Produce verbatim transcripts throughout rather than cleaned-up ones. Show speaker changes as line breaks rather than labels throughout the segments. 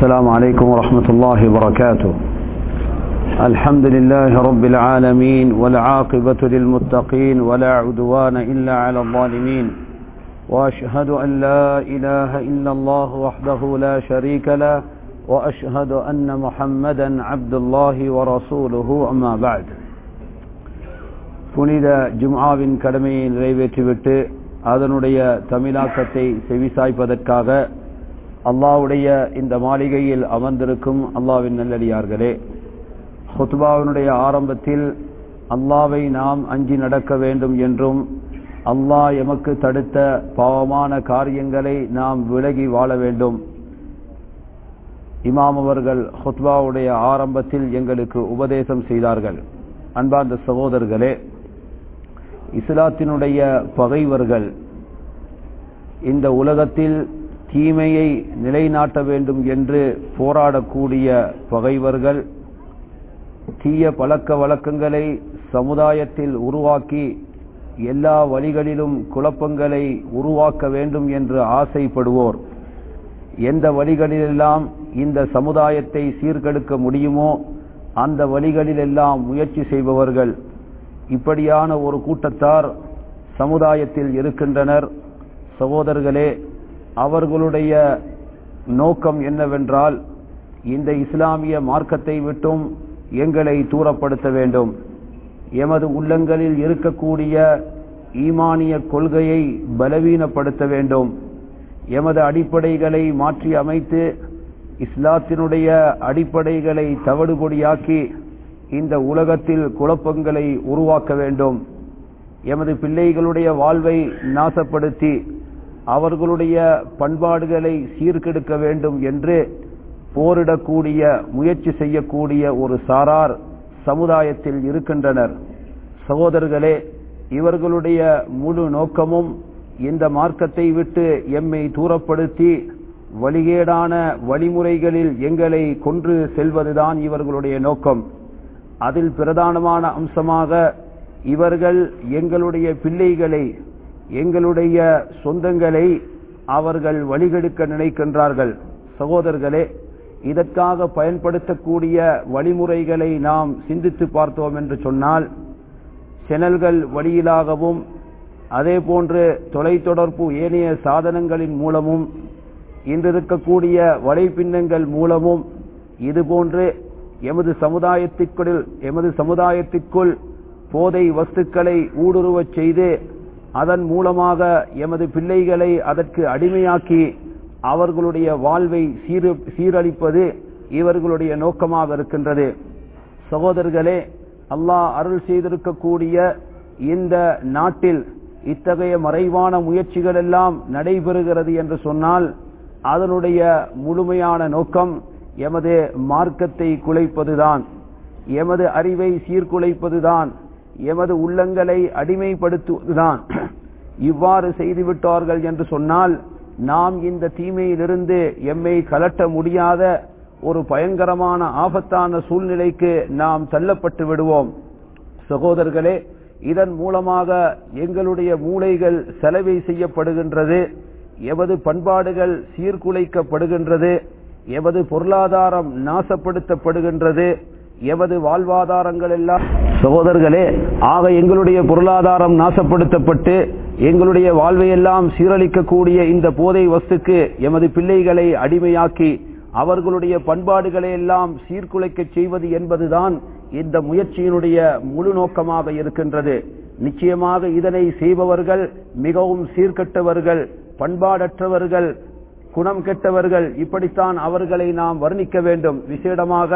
السلام عليكم ورحمة الله وبركاته. الحمد لله رب العالمين والعاقبة للمتقين ولا عدوان إلا على الظالمين، وأشهد أن لا إله إلا الله وحده لا شريك له، وأشهد أن محمدا عبد الله ورسوله. أما بعد. புனித ஜும்ஆவின் கடமையை நிறைவேற்றிவிட்டு அதனுடைய தமிழாக்கத்தை செவிசாய்ப்பதற்காக அல்லாஹ்வுடைய இந்த மாளிகையில் அமர்ந்திருக்கும் அல்லாஹ்வின் நல்லடியார்களே, ஹுத்பாவினுடைய ஆரம்பத்தில் அல்லாஹ்வை நாம் அஞ்சி நடக்க வேண்டும் என்றும் அல்லாஹ் எமக்கு தடுத்த பாவமான காரியங்களை நாம் விலகி வாழ வேண்டும் இமாம் அவர்கள் ஹுத்பாவுடைய ஆரம்பத்தில் எங்களுக்கு உபதேசம் செய்தார்கள். அன்பார்ந்த சகோதரர்களே, இஸ்லாத்தினுடைய பகைவர்கள் இந்த உலகத்தில் தீமையை நிலைநாட்ட வேண்டும் என்று போராடக்கூடிய பகைவர்கள் தீய பழக்க வழக்கங்களை சமுதாயத்தில் உருவாக்கி எல்லா வழிகளிலும் குழப்பங்களை உருவாக்க வேண்டும் என்று ஆசைப்படுவோர், எந்த வழிகளிலெல்லாம் இந்த சமுதாயத்தை சீர்கெடுக்க முடியுமோ அந்த வழிகளிலெல்லாம் முயற்சி செய்பவர்கள், இப்படியான ஒரு கூட்டத்தார் சமுதாயத்தில் இருக்கின்றனர். சகோதரர்களே, அவர்களுடைய நோக்கம் என்னவென்றால் இந்த இஸ்லாமிய மார்க்கத்தை விட்டும் எங்களை தூரப்படுத்த வேண்டும், எமது உள்ளங்களில் இருக்கக்கூடிய ஈமானிய கொள்கையை பலவீனப்படுத்த வேண்டும், எமது அடிப்படைகளை மாற்றி அமைத்து இஸ்லாத்தினுடைய அடிப்படைகளை தவிடுபொடியாக்கி இந்த உலகத்தில் குழப்பங்களை உருவாக்க வேண்டும், எமது பிள்ளைகளுடைய வாழ்வை நாசப்படுத்தி அவர்களுடைய பண்பாடுகளை சீர்கெடுக்க வேண்டும் என்று போரிடக்கூடிய முயற்சி செய்யக்கூடிய ஒரு சாரார் சமுதாயத்தில் இருக்கின்றனர். சகோதரர்களே, இவர்களுடைய முழு நோக்கமும் இந்த மார்க்கத்தை விட்டு எம்மை தூரப்படுத்தி வழிகேடான வழிமுறைகளில் எங்களை கொன்று செல்வதுதான் இவர்களுடைய நோக்கம். அதில் பிரதானமான அம்சமாக இவர்கள் எங்களுடைய பிள்ளைகளை, எங்களுடைய சொந்தங்களை அவர்கள் வழிகெடுக்க நினைக்கின்றார்கள். சகோதரர்களே, இதற்காக பயன்படுத்தக்கூடிய வழிமுறைகளை நாம் சிந்தித்து பார்த்தோம் என்று சொன்னால், சேனல்கள் வழியிலாகவும் அதே போன்று தொலைத்தொடர்பு ஏனைய சாதனங்களின் மூலமும் இன்றிருக்கக்கூடிய வலைப்பின்னங்கள் மூலமும் இதுபோன்று எமது சமுதாயத்திற்குள் எமது சமுதாயத்திற்குள் போதை வஸ்துக்களை ஊடுருவச் செய்து அதன் மூலமாக எமது பிள்ளைகளை அதற்கு அடிமையாக்கி அவர்களுடைய வாழ்வை சீர் சீரழிப்பது இவர்களுடைய நோக்கமாக இருக்கின்றது. சகோதரர்களே, அல்லாஹ் அருள் செய்திருக்கக்கூடிய இந்த நாட்டில் இத்தகைய மறைவான முயற்சிகள் எல்லாம் நடைபெறுகிறது என்று சொன்னால் அதனுடைய முழுமையான நோக்கம் எமது மார்க்கத்தை குலைப்பதுதான், எமது அறிவை சீர்குலைப்பதுதான், எமது உள்ளங்களை அடிமைப்படுத்துவதுதான். இவ்வாறு செய்துவிட்டார்கள் என்று சொன்னால் நாம் இந்த தீமையிலிருந்து எம்மை கலட்ட முடியாத ஒரு பயங்கரமான ஆபத்தான சூழ்நிலைக்கு நாம் தள்ளப்பட்டு விடுவோம். சகோதரர்களே, இதன் மூலமாக எங்களுடைய மூளைகள் செலவை செய்யப்படுகின்றது, எமது பண்பாடுகள் சீர்குலைக்கப்படுகின்றது, எமது பொருளாதாரம் நாசப்படுத்தப்படுகின்றது, எமது வாழ்வாதாரங்கள் எல்லாம். சகோதரர்களே, ஆக எங்களுடைய பொருளாதாரம் நாசப்படுத்தப்பட்டு எங்களுடைய வாழ்வையெல்லாம் சீரழிக்கக்கூடிய இந்த போதை வஸ்துக்கு எமது பிள்ளைகளை அடிமையாக்கி அவர்களுடைய பண்பாடுகளை எல்லாம் சீர்குலைக்க செய்வது என்பதுதான் இந்த முயற்சியினுடைய முழு நோக்கமாக இருக்கின்றது. நிச்சயமாக இதனை செய்பவர்கள் மிகவும் சீர்கெட்டவர்கள், பண்பாடற்றவர்கள், குணம் கெட்டவர்கள், இப்படித்தான் அவர்களை நாம் வர்ணிக்க வேண்டும். விசேடமாக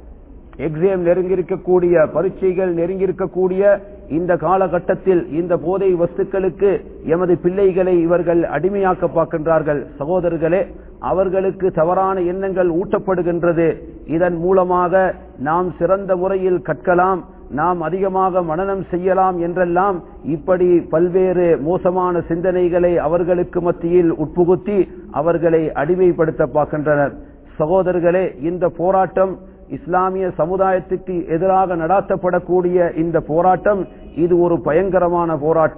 எக்ஸாம் நெருங்கியிருக்கக்கூடிய, பரீட்சைகள் நெருங்கியிருக்கக்கூடிய இந்த காலகட்டத்தில் இந்த போதை வஸ்துக்களுக்கு எமது பிள்ளைகளை இவர்கள் அடிமையாக்க பார்க்கின்றார்கள். சகோதரர்களே, அவர்களுக்கு தவறான எண்ணங்கள் ஊட்டப்படுகின்றது. இதன் மூலமாக நாம் சிறந்த முறையில் கற்கலாம், நாம் அதிகமாக மனனம் செய்யலாம் என்றெல்லாம் இப்படி பல்வேறு மோசமான சிந்தனைகளை அவர்களுக்கு மத்தியில் உட்புகுத்தி அவர்களை அடிமைப்படுத்த பார்க்கின்றனர். சகோதரர்களே, இந்த போராட்டம் இஸ்லாமிய சமுதாயத்துக்கு எதிராக நடாத்தப்படக்கூடிய இந்த போராட்டம் இது ஒரு பயங்கரமான போராட்டம்.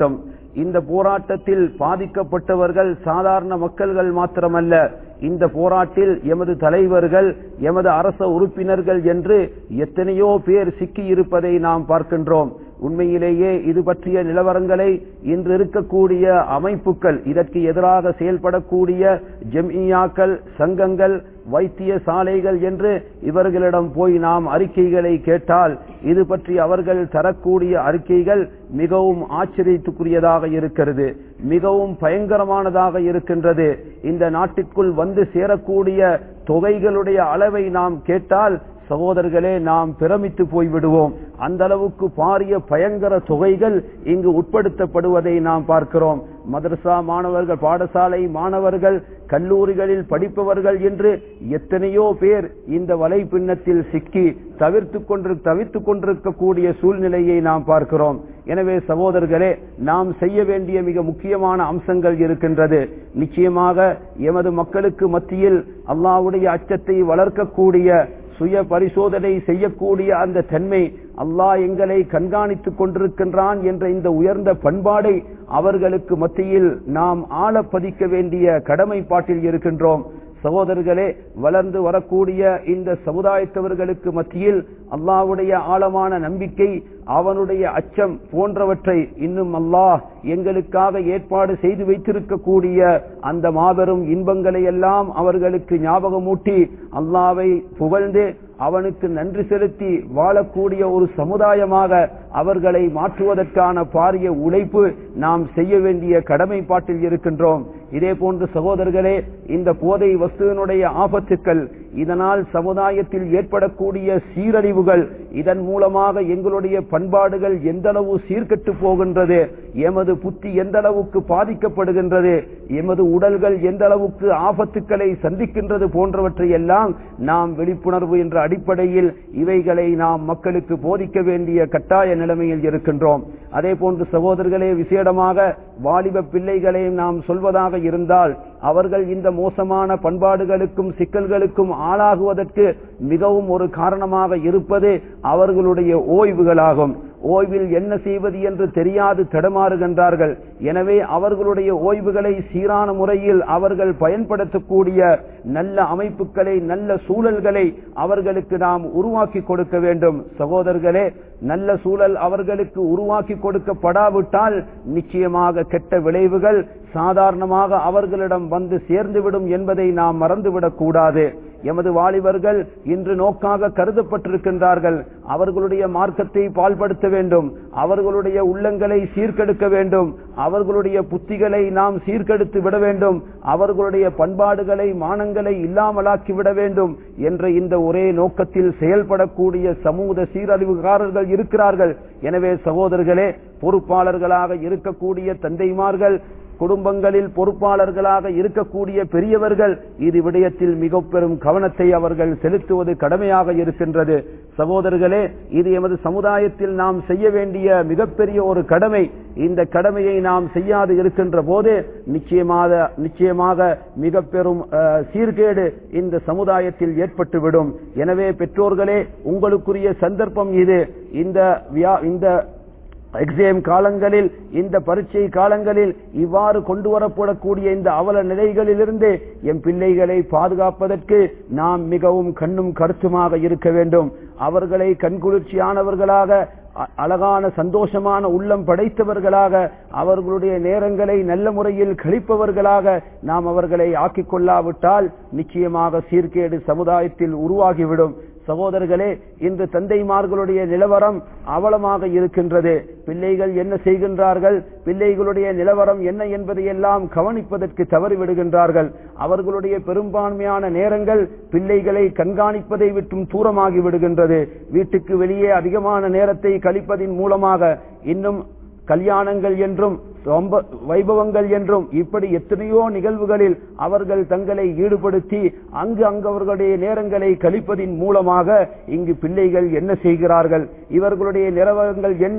இந்த போராட்டத்தில் பாதிக்கப்பட்டவர்கள் சாதாரண மக்கள்கள் மாத்திரமல்ல, இந்த போராட்டில் எமது தலைவர்கள், எமது அரச உறுப்பினர்கள் என்று எத்தனையோ பேர் சிக்கி இருப்பதை நாம் பார்க்கின்றோம். உண்மையிலேயே இது பற்றிய நிலவரங்களை இன்று இருக்கக்கூடிய அமைப்புகள், இதற்கு எதிராக செயல்படக்கூடிய ஜம்இய்யாக்கள், சங்கங்கள், வைத்திய சாலைகள் என்று இவர்களிடம் போய் நாம் அறிக்கைகளை கேட்டால் இது பற்றி அவர்கள் தரக்கூடிய அறிக்கைகள் மிகவும் ஆச்சரியத்துக்குரியதாக இருக்கிறது, மிகவும் பயங்கரமானதாக இருக்கின்றது. இந்த நாட்டிற்குள் வந்து சேரக்கூடிய தொகைகளுடைய அளவை நாம் கேட்டால் சகோதரர்களே நாம் பிரமித்து போய்விடுவோம். அந்த அளவுக்கு பாரிய பயங்கர தொகைகள் இங்கு உட்படுத்தப்படுவதை நாம் பார்க்கிறோம். மதரசா மாணவர்கள், பாடசாலை மாணவர்கள், கல்லூரிகளில் படிப்பவர்கள் என்று எத்தனையோ பேர் இந்த வலைப்பின்னத்தில் சிக்கி தவிர்த்து கொண்டு தவிர்த்து கொண்டிருக்கக்கூடிய சூழ்நிலையை நாம் பார்க்கிறோம். எனவே சகோதரர்களே, நாம் செய்ய வேண்டிய மிக முக்கியமான அம்சங்கள் இருக்கின்றது. நிச்சயமாக எமது மக்களுக்கு மத்தியில் அல்லாஹ்வுடைய அச்சத்தை வளர்க்கக்கூடிய, சுய பரிசோதனை செய்யக்கூடிய அந்த தன்மை, அல்லாஹ் எங்களை கண்காணித்துக் கொண்டிருக்கின்றான் என்ற இந்த உயர்ந்த பண்பாடை அவர்களுக்கு மத்தியில் நாம் ஆழ பதிக்க வேண்டிய கடமைப்பாட்டில் இருக்கின்றோம். சகோதரர்களே, வளர்ந்து வரக்கூடிய இந்த சமுதாயத்தவர்களுக்கு மத்தியில் அல்லாஹ்வுடைய ஆழமான நம்பிக்கை, அவனுடைய அச்சம் போன்றவற்றை இன்னும் அல்லாஹ் எங்களுக்காக ஏற்பாடு செய்து வைத்திருக்கக்கூடிய அந்த மாபெரும் இன்பங்களை எல்லாம் அவர்களுக்கு ஞாபகமூட்டி அல்லாஹ்வை புகழ்ந்து அவனுக்கு நன்றி செலுத்தி வாழக்கூடிய ஒரு சமுதாயமாக அவர்களை மாற்றுவதற்கான பாரிய உழைப்பு நாம் செய்ய வேண்டிய கடமைப்பாட்டில் இருக்கின்றோம். இதே போன்று சகோதரர்களே, இந்த போதை வஸ்துவினுடைய ஆபத்துக்கள், இதனால் சமுதாயத்தில் ஏற்படக்கூடிய சீரழிவுகள், இதன் மூலமாக எங்களுடைய பண்பாடுகள் எந்த அளவு சீர்கெட்டு போகின்றது, எமது புத்தி எந்த அளவுக்கு பாதிக்கப்படுகின்றது, எமது உடல்கள் எந்த அளவுக்கு ஆபத்துக்களை சந்திக்கின்றது போன்றவற்றை எல்லாம் நாம் விழிப்புணர்வு என்ற அடிப்படையில் இவைகளை நாம் மக்களுக்கு போதிக்க வேண்டிய கட்டாய நிலைமையில் இருக்கின்றோம். அதே போன்று சகோதரர்களே, விசேடமாக வாலிப பிள்ளைகளை நாம் சொல்வதாக இருந்தால் அவர்கள் இந்த மோசமான பண்பாடுகளுக்கும் சிக்கல்களுக்கும் ஆளாகுவதற்கு மிகவும் ஒரு காரணமாக இருப்பது அவர்களுடைய ஓய்வுகளாகும். ஓய்வில் என்ன செய்வது என்று தெரியாது தடுமாறுகின்றார்கள். எனவே அவர்களுடைய ஓய்வுகளை சீரான முறையில் அவர்கள் பயன்படுத்தக்கூடிய நல்ல அமைப்புகளை, நல்ல சூழல்களை அவர்களுக்கு நாம் உருவாக்கி கொடுக்க வேண்டும். சகோதரர்களே, நல்ல சூழல் அவர்களுக்கு உருவாக்கி கொடுக்கப்படாவிட்டால் நிச்சயமாக கெட்ட விளைவுகள் சாதாரணமாக அவர்களிடம் வந்து சேர்ந்துவிடும் என்பதை நாம் மறந்துவிடக் கூடாது. எமது வாலிபர்கள் இன்று நோக்காக கருதப்பட்டிருக்கின்றார்கள். அவர்களுடைய மார்க்கத்தை பால்படுத்த வேண்டும், அவர்களுடைய உள்ளங்களை சீர்கெடுக்க வேண்டும், அவர்களுடைய புத்திகளை நாம் சீர்கெடுத்து விட வேண்டும், அவர்களுடைய பண்பாடுகளை, மானங்களை இல்லாமலாக்கி விட வேண்டும் என்ற இந்த ஒரே நோக்கத்தில் செயல்படக்கூடிய சமூக சீரழிவுகாரர்கள் இருக்கிறார்கள். எனவே சகோதரர்களே, பொறுப்பாளர்களாக இருக்கக்கூடிய தந்தைமார்கள், குடும்பங்களில் பொறுப்பாளர்களாக இருக்கக்கூடிய பெரியவர்கள் இது விடயத்தில் மிக பெரும் கவனத்தை அவர்கள் செலுத்துவது கடமையாக இருக்கின்றது. சகோதரர்களே, இது எமது சமுதாயத்தில் நாம் செய்ய வேண்டிய மிகப்பெரிய ஒரு கடமை. இந்த கடமையை நாம் செய்யாது இருக்கின்ற போது நிச்சயமாக நிச்சயமாக மிக பெரும் சீர்கேடு இந்த சமுதாயத்தில் ஏற்பட்டுவிடும். எனவே பெற்றோர்களே, உங்களுக்குரிய சந்தர்ப்பம் இது. இந்த இந்த எக்ஸாம் காலங்களில், இந்த பரீட்சை காலங்களில் இவ்வாறு கொண்டு வரப்படக்கூடிய இந்த அவல நிலைகளிலிருந்து எம் பிள்ளைகளை பாதுகாப்பதற்கு நாம் மிகவும் கண்ணும் கருத்துமாக இருக்க வேண்டும். அவர்களை கண்குளிர்ச்சியானவர்களாக, அழகான சந்தோஷமான உள்ளம் படைத்தவர்களாக, அவர்களுடைய நேரங்களை நல்ல முறையில் கழிப்பவர்களாக நாம் அவர்களை ஆக்கிக் கொள்ளாவிட்டால் நிச்சயமாக சீர்கேடு சமுதாயத்தில் உருவாகிவிடும். சகோதரர்களே, இன்று தந்தைமார்களுடைய நிலவரம் அவலமாக இருக்கின்றது. பிள்ளைகள் என்ன செய்கின்றார்கள், பிள்ளைகளுடைய நிலவரம் என்ன என்பதை எல்லாம் கவனிப்பதற்கு தவறிவிடுகின்றார்கள். அவர்களுடைய பெரும்பான்மையான நேரங்கள் பிள்ளைகளை கண்காணிப்பதை விட்டும் தூரமாகி விடுகின்றது. வீட்டுக்கு வெளியே அதிகமான நேரத்தை கழிப்பதின் மூலமாக இன்னும் கல்யாணங்கள் என்றும் வைபவங்கள் என்றும் இப்படி எத்தனையோ நிகழ்வுகளில் அவர்கள் தங்களை ஈடுபடுத்தி அங்கு அங்கு அவர்களுடைய நேரங்களை கழிப்பதின் மூலமாக இங்கு பிள்ளைகள் என்ன செய்கிறார்கள், இவர்களுடைய நிலவரங்கள் என்ன,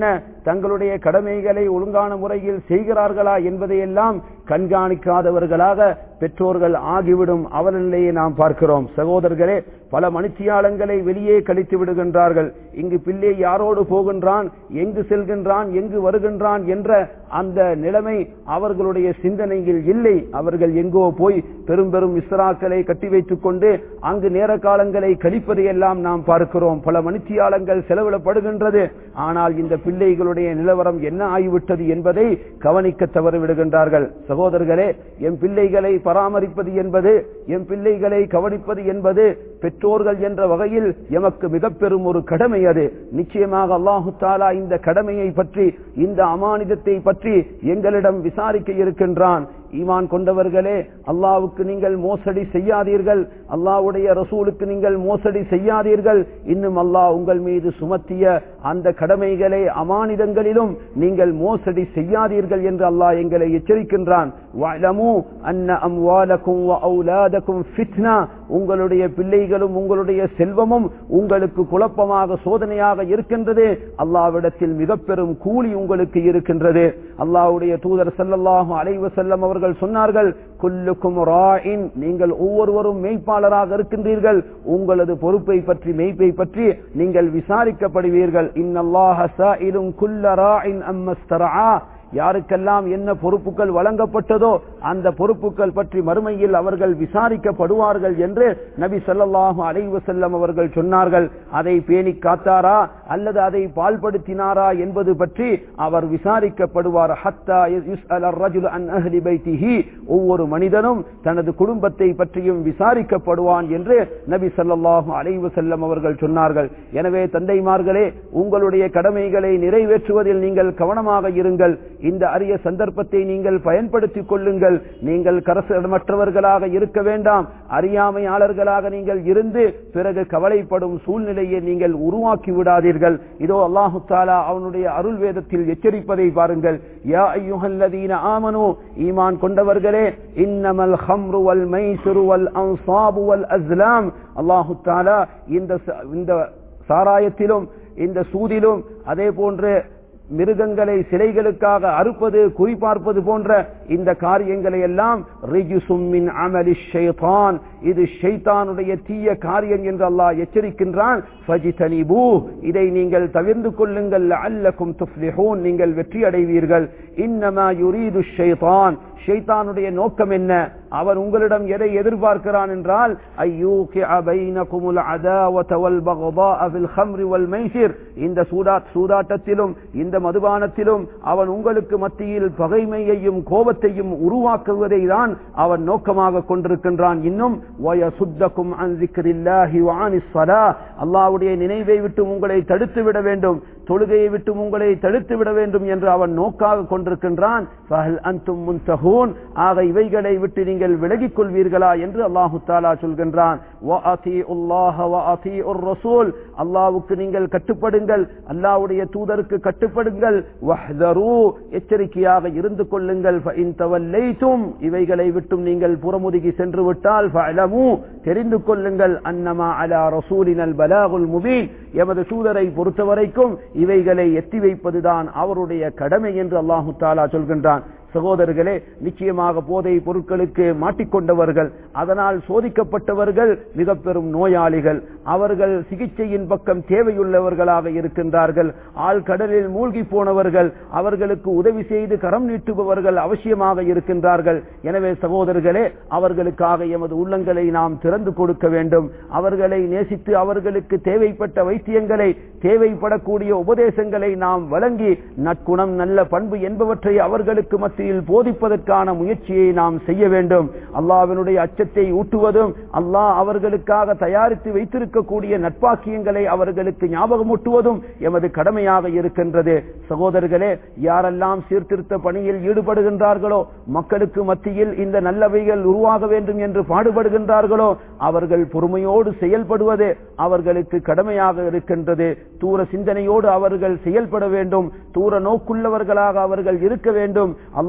தங்களுடைய கடமைகளை ஒழுங்கான முறையில் செய்கிறார்களா என்பதையெல்லாம் கண்காணிக்காதவர்களாக பெற்றோர்கள் ஆகிவிடும் அவனிலேயே நாம் பார்க்கிறோம். சகோதரர்களே, பல மணித்தியாலங்களை வெளியே கழித்து விடுகின்றார்கள். இங்கு பிள்ளை யாரோடு போகின்றான், எங்கு செல்கின்றான், எங்கு வருகின்றான் என்ற அந்த நிலைமை அவர்களுடைய சிந்தனையில் இல்லை. அவர்கள் எங்கோ போய் பெரும் பெரும் இஸ்ராக்களை கட்டி வைத்துக் கொண்டு அங்கு நேர காலங்களை கழிப்பதையெல்லாம் நாம் பார்க்கிறோம். பல மணித்தியாலங்கள் செலவிடப்படுகின்றது. ஆனால் இந்த பிள்ளைகளுடைய நிலவரம் என்ன ஆகிவிட்டது என்பதை கவனிக்க தவறிவிடுகின்றார்கள். சகோதரர்களே, என் பிள்ளைகளை பராமரிப்பது என்பது, என் பிள்ளைகளை கவனிப்பது என்பது பெற்றோர்கள் என்ற வகையில் எமக்கு மிக பெரும் ஒரு கடமை. அது நிச்சயமாக அல்லாஹு தஆலா இந்த கடமையை பற்றி, இந்த அமானிதத்தை பற்றி எங்களிடம் விசாரிக்க இருக்கின்றான். ஈமான் கொண்டவர்களே, அல்லாஹ்வுக்கு நீங்கள் மோசடி செய்யாதீர்கள், அல்லாஹ்வுடைய ரசூலுக்கு நீங்கள் மோசடி செய்யாதீர்கள். இன்னும் அல்லாஹ் உங்கள் மீது சுமத்திய அந்த கடமைகளை அமானிதங்களிலும் நீங்கள் மோசடி செய்யாதீர்கள் என்று அல்லாஹ் எங்களை எச்சரிக்கின்றான். வஅலமு அன்ன அம்வாலக்கும் வ அவுலாதக்கும் ஃபித்னா, உங்களுடைய பிள்ளைகளும் உங்களுடைய செல்வமும் உங்களுக்கு குழப்பமாக சோதனையாக இருக்கின்றது. அல்லாஹ்விடத்தில் மிக பெரும் கூலி உங்களுக்கு இருக்கின்றது. அல்லாஹ்வுடைய தூதர் ஸல்லல்லாஹு அலைஹி வஸல்லம் அவர்கள் சொன்னார்கள், குல்லுக்கும் ராயின், நீங்கள் ஒவ்வொருவரும் மேய்ப்பாளராக இருக்கின்றீர்கள். உங்களது பொறுப்பை பற்றி, மேய்ப்பை பற்றி நீங்கள் விசாரிக்கப்படுவீர்கள். இன்னல்லாஹ ஸாயிலும் குல்ல ராயின் அம்மஸ்தரஆ, யாருக்கெல்லாம் என்ன பொறுப்புகள் வழங்கப்பட்டதோ அந்த பொறுப்புகள் பற்றி மறுமையில் அவர்கள் விசாரிக்கப்படுவார்கள் என்று நபி ஸல்லல்லாஹு அலைஹி வஸல்லம் அவர்கள் சொன்னார்கள். அதை பேணி காத்தாரா அல்லது அதை பால்படுத்தினாரா என்பது பற்றி அவர் விசாரிக்கப்படுவார். ஹத்தா யுஸ்அல் அர்-ரஜுல் அன் அஹ்லி பைத்திஹி, ஒவ்வொரு மனிதனும் தனது குடும்பத்தை பற்றியும் விசாரிக்கப்படுவான் என்று நபி ஸல்லல்லாஹு அலைஹி வஸல்லம் அவர்கள் சொன்னார்கள். எனவே தந்தைமார்களே, உங்களுடைய கடமைகளை நிறைவேற்றுவதில் நீங்கள் கவனமாக இருங்கள். இந்த அரிய சந்தர்ப்பத்தை நீங்கள் பயன்படுத்திக் கொள்ளுங்கள். நீங்கள் கரசமற்றவர்களாக இருக்க வேண்டாம். அறியாமையாளர்களாக நீங்கள் இருந்து பிறகு கவலைப்படும் சூழ்நிலையை நீங்கள் உருவாக்கி விடாதீர்கள். இதோ அல்லாஹு தஆலா அவனுடைய அருள் வேதத்தில் எச்சரிப்பதை பாருங்கள். யா அய்யுஹல்லதீன ஆமனூ, ஈமான் கொண்டவர்களே, இன்னமல் ஹம்ரு வல் மைஸிரு வல் அன்சாபு வல் அஸ்லாம், அல்லாஹு தஆலா இந்த இந்த சாராயத்திலும் இந்த சூதிலும் அதே போன்று மிருகங்களை சிலைகளுக்காக அறுப்பது, குறிப்பார்ப்பது போன்ற இந்த காரியங்களை எல்லாம் ரிஜ்சும் மின் அமலி ஷைத்தான், இது ஷைத்தானுடைய தீய காரியம் என்று அல்லாஹ் எச்சரிக்கின்றான். ஃபஜ்தனிபூ, இதை நீங்கள் தவிர்த்து கொள்ளுங்கள். லஅல்லகும் துஃப்லிஹூன், நீங்கள் வெற்றி அடைவீர்கள். இன்னமா யுரீது ஷைத்தான், ஷைத்தானுடைய நோக்கம் என்ன? அவன் உங்களிடம் எதை எதிர்பார்க்கிறான் என்றால், அய்யூகிஅ பைனகுமுல் அதாவத வல் பக்தாஅ ஃபில் ஹம்ரி வல் மைஸிர், இந்த சூதாட் சூதாட்டத்திலும் இந்த மதுபானத்திலும் அவன் உங்களுக்கு மத்தியில் பகைமையையும் கோபத்தையும் உருவாக்குவதை தான் அவன் நோக்கமாக கொண்டிருக்கின்றான். இன்னும் வயசுத்தகும் அன் ஸிக்ரில்லாஹி வ அனிஸ் ஸலா, அல்லாஹ்வுடைய நினைவை விட்டு உங்களை தடுத்து விட வேண்டும், தொழுகையை விட்டு உங்களை தடுத்து விட வேண்டும் என்று அவன் நோக்காக கொண்டிருக்கின்றான். ஃபஹல் அன்தும் முன்தஹூன், ஆக இவைகளை விட்டு நீங்கள் விலகிக் கொள்வீர்களா என்று அல்லாஹு தஆலா சொல்கின்றான். வ அதீஉல்லாஹ வ அதீஉர் ரசூல், அல்லாஹ்வுக்கு நீங்கள் கட்டுப்படுங்கள், அல்லாஹ்வுடைய தூதருக்கு கட்டுப்படுங்கள். வஹ்தரு, எச்சரிக்கையாக இருந்து கொள்ளுங்கள். ஃபஇன் தவல்லைதும், இவைகளை விட்டும் நீங்கள் புறமுதுகி சென்று விட்டால் ஃபஅலமு, தெரிந்து கொள்ளுங்கள், அன்னமா அலா ரசூலினல் பலாகுல் முபீன், எமது தூதரை பொறுத்தவரைக்கும் இவைகளை எத்தி வைப்பதுதான் அவருடைய கடமை என்று அல்லாஹு தஆலா சொல்கின்றான். சகோதரர்களே, நிச்சயமாக போதை பொருட்களுக்கு மாட்டிக்கொண்டவர்கள், அதனால் சோதிக்கப்பட்டவர்கள் மிக பெரும் நோயாளிகள். அவர்கள் சிகிச்சையின் பக்கம் தேவையுள்ளவர்களாக இருக்கின்றார்கள். ஆழ்கடலில் மூழ்கி போனவர்கள், அவர்களுக்கு உதவி செய்து கரம் நீட்டுபவர்கள் அவசியமாக இருக்கின்றார்கள். எனவே சகோதரர்களே, அவர்களுக்காக எமது உள்ளங்களை நாம் திறந்து கொடுக்க வேண்டும். அவர்களை நேசித்து அவர்களுக்கு தேவைப்பட்ட வைத்தியங்களை, தேவைப்படக்கூடிய உபதேசங்களை நாம் வழங்கி நற்குணம், நல்ல பண்பு என்பவற்றை அவர்களுக்கு மத்தியில் போதிப்பதற்கான முயற்சியை நாம் செய்ய வேண்டும். அல்லாஹ்வினுடைய அச்சத்தை ஊட்டுவதும், அல்லாஹ் அவர்களுக்காக தயாரித்து வைத்திருக்கக்கூடிய நட்பாக்கியங்களை அவர்களுக்கு ஞாபகமூட்டுவதும் எமது கடமையாக இருக்கின்றது. சகோதரர்களே, யாரெல்லாம் சீர்திருத்த பணியில் ஈடுபடுகின்றார்களோ, மக்களுக்கு மத்தியில் இந்த நல்லவைகள் உருவாக வேண்டும் என்று பாடுபடுகின்றார்களோ, அவர்கள் பொறுமையோடு செயல்படுவது அவர்களுக்கு கடமையாக இருக்கின்றது. தூர சிந்தனையோடு அவர்கள் செயல்பட வேண்டும். தூர நோக்குள்ளவர்களாக அவர்கள் இருக்க வேண்டும். அல்லாஹ்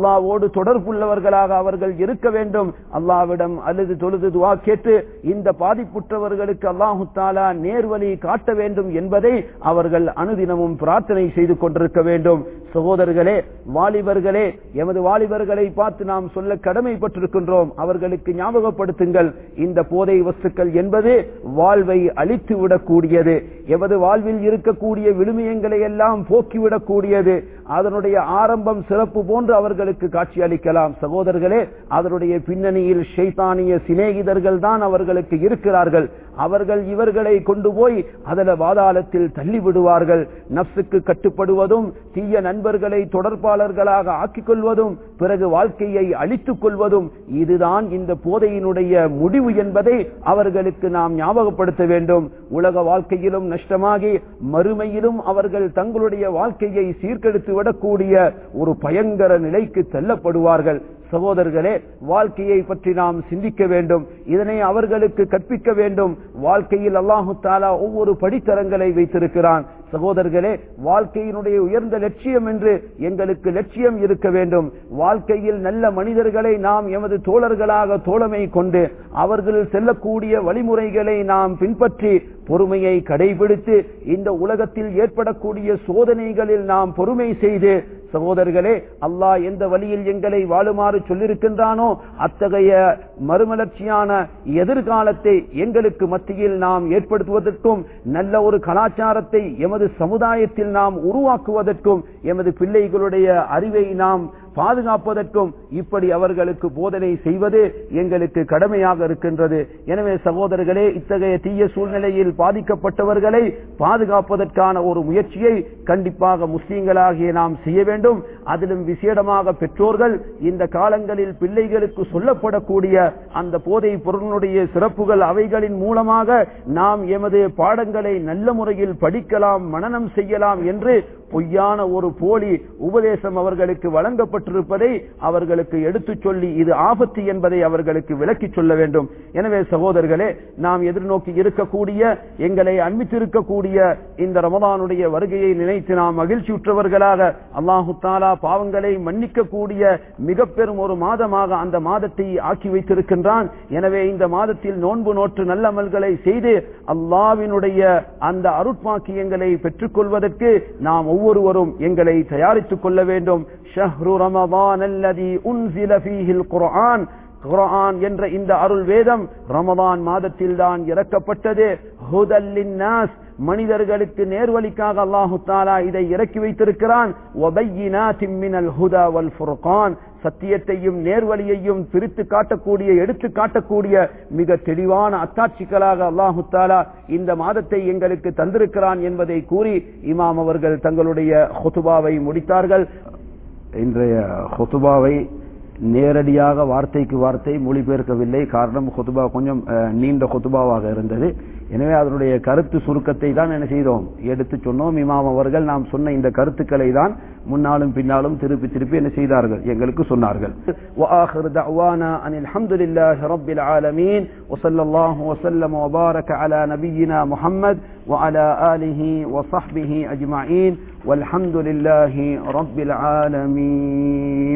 அல்லாஹ்வோடு தொடர்புள்ளவர்களாக அவர்கள் இருக்க வேண்டும். அல்லாஹ்விடம் அல்லது தொழுது துஆ கேட்டு இந்த பாதிப்புற்றவர்களுக்கு அல்லாஹு தஆலா நேர்வழி காட்ட வேண்டும் என்பதை அவர்கள் அனுதினமும் பிரார்த்தனை செய்து கொண்டிருக்க வேண்டும். சகோதரர்களே, வாலிபர்களே, எமது வாலிபர்களை பார்த்து நாம் சொல்ல கடமைப்பட்டிருக்கின்றோம். அவர்களுக்கு ஞாபகப்படுத்துங்கள், இந்த போதை வஸ்துக்கள் என்பது வாழ்வை அழித்து விடக்கூடியது. எமது வாழ்வில் இருக்கக்கூடிய விழுமியங்களை எல்லாம் போக்கிவிடக்கூடியது. அதனுடைய ஆரம்பம் சிறப்பு போன்று அவர்களுக்கு காட்சி அளிக்கலாம். சகோதரர்களே, அதனுடைய பின்னணியில் ஷைத்தானிய சிநேகிதர்கள் தான் அவர்களுக்கு இருக்கிறார்கள். அவர்கள் இவர்களை கொண்டு போய் அதல பாதாளத்தில் தள்ளி விடுவார்கள். நப்சுக்கு கட்டுப்படுவதும் தீய நண்பர்களை தொடர்பாளர்களாக ஆக்கிக் கொள்வதும் பிறகு வாழ்க்கையை அழித்துக் கொள்வதும் இதுதான் இந்த போதையினுடைய முடிவு என்பதை அவர்களுக்கு நாம் ஞாபகப்படுத்த வேண்டும். உலக வாழ்க்கையிலும் நஷ்டமாகி மறுமையிலும் அவர்கள் தங்களுடைய வாழ்க்கையை சீர்கெடுத்து விடக்கூடிய ஒரு பயங்கர நிலைக்கு தள்ளப்படுவார்கள். சகோதரர்களே, வாழ்க்கையை பற்றி நாம் சிந்திக்க வேண்டும். இதனை அவர்களுக்கு கற்பிக்க வேண்டும். வாழ்க்கையில் அல்லாஹு தஆலா ஒவ்வொரு படித்தரங்களை வைத்திருக்கிறான். சகோதரர்களே, வாழ்க்கையினுடைய உயர்ந்த லட்சியம் என்று எங்களுக்கு லட்சியம் இருக்க வேண்டும். வாழ்க்கையில் நல்ல மனிதர்களை நாம் எமது தோழர்களாக தோழமை கொண்டு அவர்கள் செல்லக்கூடிய வழிமுறைகளை நாம் பின்பற்றி பொறுமையை கடைபிடித்து இந்த உலகத்தில் ஏற்படக்கூடிய சோதனைகளில் நாம் பொறுமை செய்து, சகோதரர்களே, அல்லாஹ் எந்த வழியில் எங்களை வாழுமாறு சொல்லியிருக்கின்றானோ அத்தகைய மறுமலர்ச்சியான எதிர்காலத்தை எங்களுக்கு மத்தியில் நாம் ஏற்படுத்துவதற்கும் நல்ல ஒரு கலாச்சாரத்தை எமது சமுதாயத்தில் நாம் உருவாக்குவதற்கும் எமது பிள்ளைகளுடைய அறிவை நாம் பாதுகாப்பதற்கும் இப்படி அவர்களுக்கு போதனை செய்வது எங்களுக்கு கடமையாக இருக்கின்றது. எனவே சகோதரர்களே, இத்தகைய தீய சூழ்நிலையில் பாதிக்கப்பட்டவர்களை பாதுகாப்பதற்கான ஒரு முயற்சியை கண்டிப்பாக முஸ்லீம்களாகிய நாம் செய்ய வேண்டும். அதிலும் விசேடமாக பெற்றோர்கள் இந்த காலங்களில் பிள்ளைகளுக்கு சொல்லப்படக்கூடிய அந்த போதை பொருளுடைய சிறப்புகள் அவைகளின் மூலமாக நாம் எமது பாடங்களை நல்ல முறையில் படிக்கலாம், மனனம் செய்யலாம் என்று பொய்யான ஒரு போலி உபதேசம் அவர்களுக்கு வழங்கப்பட்டிருப்பதை அவர்களுக்கு எடுத்துச் சொல்லி இது ஆபத்து என்பதை அவர்களுக்கு விளக்கி சொல்ல வேண்டும். எனவே சகோதரர்களே, நாம் எதிர்நோக்கி இருக்கக்கூடிய எங்களை அன்பித்திருக்கக்கூடிய இந்த ரமதானுடைய வருகையை நினைத்து நாம் மகிழ்ச்சியுற்றவர்களாக அல்லாஹு தஆலா பாவங்களை மன்னிக்க கூடிய மிக பெரும் ஒரு மாதமாக அந்த மாதத்தை ஆக்கி வைத்திருக்கின்றான். எனவே இந்த மாதத்தில் நோன்பு நோற்று நல்ல அமல்களை செய்து அல்லாஹ்வினுடைய அந்த அருட்பாக்கியங்களை பெற்றுக் கொள்வதற்கு நாம் ஒவ்வொருவரும் எங்களை தயாரித்துக் கொள்ள வேண்டும். ஷஹ்ரு ரமதான் அல்லதி உன்சில ஃபீஹில் குர்ஆன், குர்ஆன் என்ற இந்த அருள் வேதம் ரமதான் மாதத்தில் தான் இறக்கப்பட்டது. ஹுதல் லின்னாஸ், மனிதர்களுக்கு நேர்வழிக்காக அல்லாஹு தஆலா இதை இறக்கி வைத்திருக்கிறான். வபையினாத்தின் மினல் ஹுதா வல் ஃபுர்கான், சத்தியத்தையும் நேர்வழியையும் பிரித்து காட்டக்கூடிய எடுத்து காட்டக்கூடிய மிக தெளிவான அத்தாட்சிகளாக அல்லாஹு தஆலா இந்த மாதத்தை எங்களுக்கு தந்திருக்கிறான் என்பதை கூறி இமாம் அவர்கள் தங்களுடைய ஹுதுபாவை முடித்தார்கள். இன்றைய ஹுதுபாவை நேரடியாக வார்த்தைக்கு வார்த்தை மொழிபெயர்க்கவில்லை. காரணம், ஹுதுபா கொஞ்சம் நீண்ட ஹுதுபாவாக இருந்தது. எனவே அதனுடைய கருத்து சுருக்கத்தை தான் என்ன செய்தோம், எடுத்து சொன்னோம். இமாம் அவர்கள் நாம் சொன்ன இந்த கருத்துக்களை தான் முன்னாலும் பின்னாலும் திருப்பி திருப்பி என்ன செய்தார்கள், எங்களுக்கு சொன்னார்கள். وآخر دعوانا أن الحمد لله رب العالمين وصلى الله وسلم وبارك على نبينا محمد وعلى آله وصحبه أجمعين والحمد لله رب العالمين.